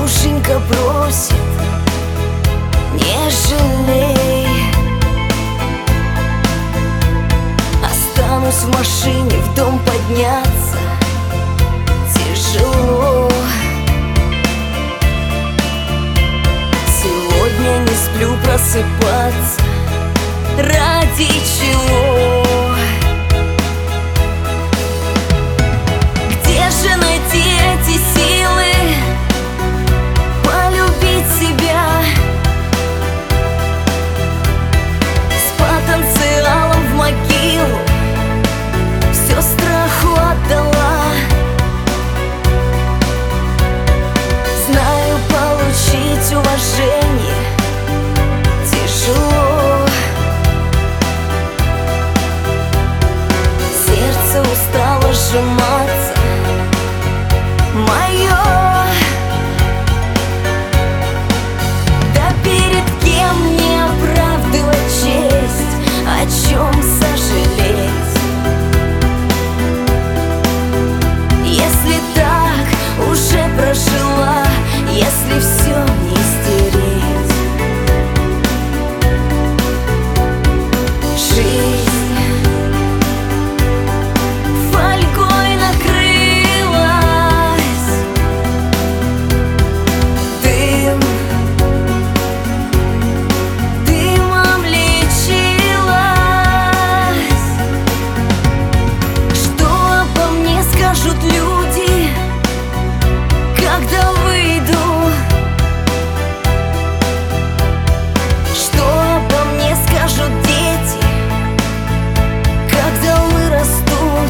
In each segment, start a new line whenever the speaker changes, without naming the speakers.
душенька просит, не жалей. Останусь в машине, в дом подняться тяжело. Сегодня не сплю, просыпаться ради чего? Где же найти эти силы полюбить себя? С потенциалом в могилу все страху отдала. Знаю, получить уважение тяжело. Сердце устало сжиматься мое. Да перед кем мне оправдывать честь, о чем сожалеть? Если так уже прожила, если все не стереть. Жизнь фольгой накрылась, дымом лечилась. Что обо мне скажут люди, когда выйду? Что обо мне скажут дети, когда вырастут?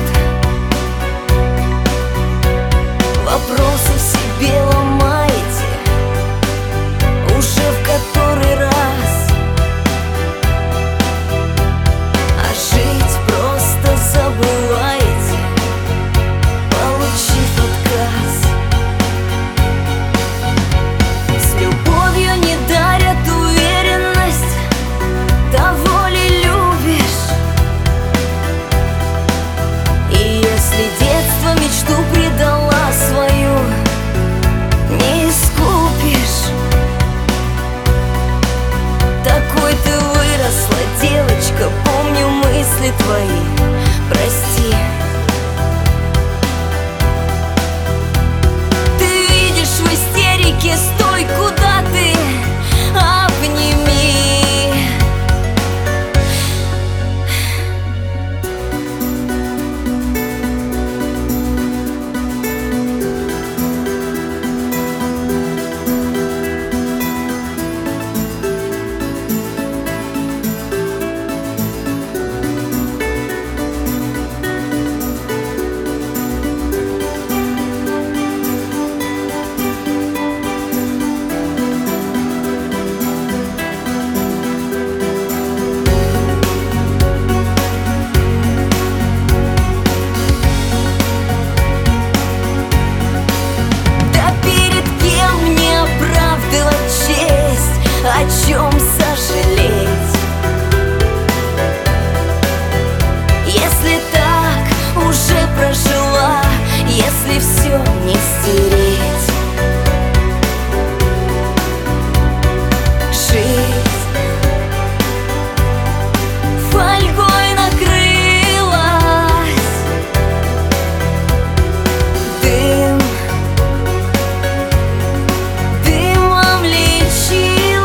Вопросы в себе ломаете уже в который раз, а жить просто забываете, получив отказ. С любовью не дарят уверенность, того ли любишь? И если детство мечту предала свою, не искупишь. Такой ты выросла, девочка, помню мысли твои, прости. Ты видишь в истерике, стой, куда ты, обними. О чем сожалеть? Если так уже прожила, если все не стереть. Жизнь фольгой накрылась, дымом лечилась.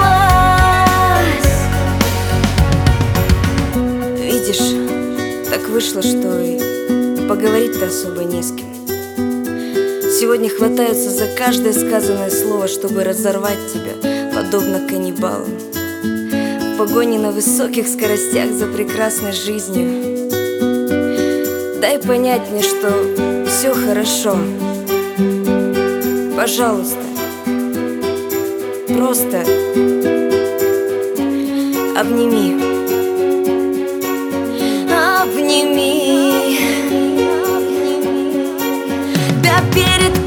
Видишь, так вышло, что и поговорить-то особо не с кем. Сегодня хватаются за каждое сказанное слово, чтобы разорвать тебя, подобно каннибалам. В погоне на высоких скоростях за прекрасной жизнью. Дай понять мне, что все хорошо. Пожалуйста, просто обними. Обними. Да перед